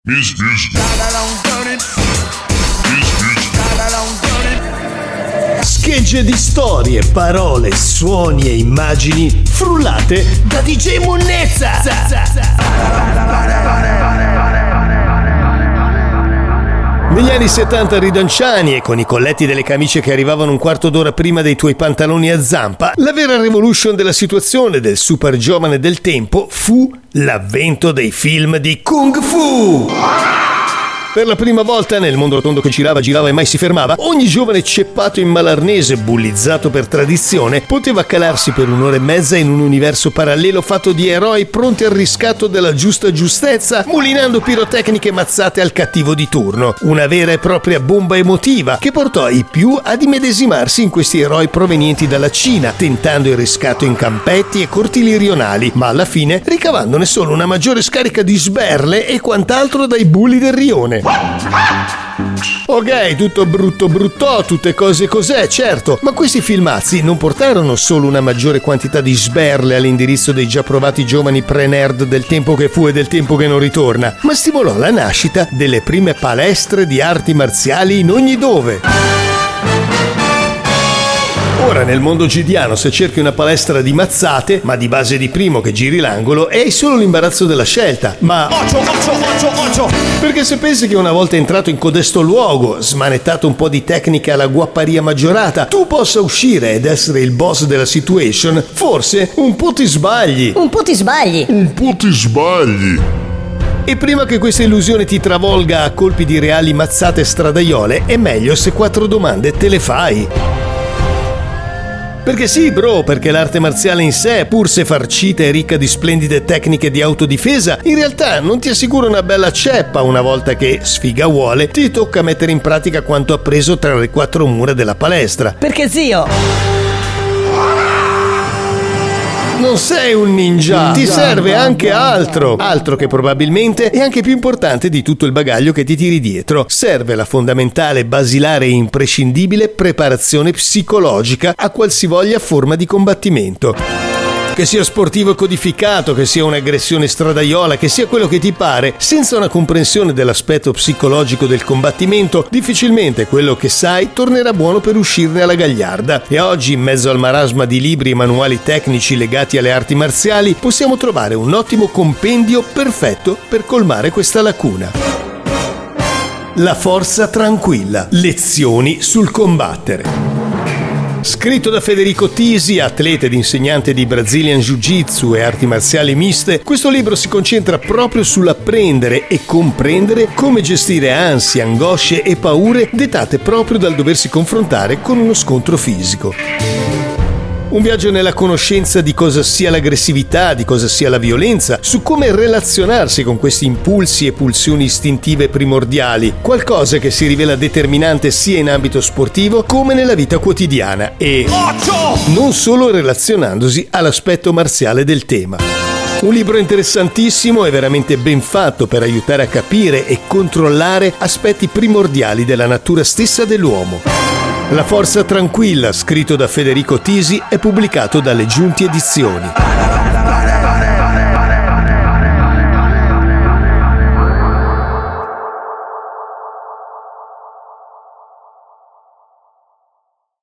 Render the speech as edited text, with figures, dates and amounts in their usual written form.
Schegge di storie, parole, suoni e immagini frullate da DJ Monnezza. Negli anni 70 ridanciani e con i colletti delle camicie che arrivavano un quarto d'ora prima dei tuoi pantaloni a zampa, la vera revolution della situazione del super giovane del tempo fu l'avvento dei film di Kung Fu. Per la prima volta nel mondo rotondo che girava e mai si fermava, ogni giovane ceppato in malarnese, bullizzato per tradizione, poteva calarsi per un'ora e mezza in un universo parallelo fatto di eroi pronti al riscatto della giusta giustezza, mulinando pirotecniche mazzate al cattivo di turno. Una vera e propria bomba emotiva che portò i più ad immedesimarsi in questi eroi provenienti dalla Cina, tentando il riscatto in campetti e cortili rionali, ma alla fine ricavandone solo una maggiore scarica di sberle e quant'altro dai bulli del rione. Ok, tutto bruttò, tutte cose cos'è, certo, ma questi filmazzi non portarono solo una maggiore quantità di sberle all'indirizzo dei già provati giovani pre-nerd del tempo che fu e del tempo che non ritorna, ma stimolò la nascita delle prime palestre di arti marziali in ogni dove. Ora nel mondo gidiano se cerchi una palestra di mazzate, ma di base di primo che giri l'angolo, hai solo l'imbarazzo della scelta. Ma perché se pensi che una volta entrato in codesto luogo, smanettato un po' di tecnica alla guapparia maggiorata, tu possa uscire ed essere il boss della situation, forse un po' ti sbagli. E prima che questa illusione ti travolga a colpi di reali mazzate stradaiole, è meglio se 4 domande te le fai. Perché sì, bro, perché l'arte marziale in sé, pur se farcita e ricca di splendide tecniche di autodifesa, in realtà non ti assicura una bella ceppa una volta che, sfiga vuole, ti tocca mettere in pratica quanto appreso tra le 4 mura della palestra. Perché zio, non sei un ninja, ti serve anche altro che probabilmente è anche più importante di tutto il bagaglio che ti tiri dietro. Serve la fondamentale, basilare e imprescindibile preparazione psicologica a qualsivoglia forma di combattimento. Che sia sportivo e codificato, che sia un'aggressione stradaiola, che sia quello che ti pare, senza una comprensione dell'aspetto psicologico del combattimento, difficilmente quello che sai tornerà buono per uscirne alla gagliarda. E oggi, in mezzo al marasma di libri e manuali tecnici legati alle arti marziali, possiamo trovare un ottimo compendio perfetto per colmare questa lacuna. La forza tranquilla. Lezioni sul combattere. Scritto da Federico Tisi, atleta ed insegnante di Brazilian Jiu-Jitsu e arti marziali miste, questo libro si concentra proprio sull'apprendere e comprendere come gestire ansie, angosce e paure dettate proprio dal doversi confrontare con uno scontro fisico. Un viaggio nella conoscenza di cosa sia l'aggressività, di cosa sia la violenza, su come relazionarsi con questi impulsi e pulsioni istintive primordiali, qualcosa che si rivela determinante sia in ambito sportivo come nella vita quotidiana e non solo relazionandosi all'aspetto marziale del tema. Un libro interessantissimo e veramente ben fatto per aiutare a capire e controllare aspetti primordiali della natura stessa dell'uomo. La forza tranquilla, scritto da Federico Tisi, è pubblicato dalle Giunti Edizioni.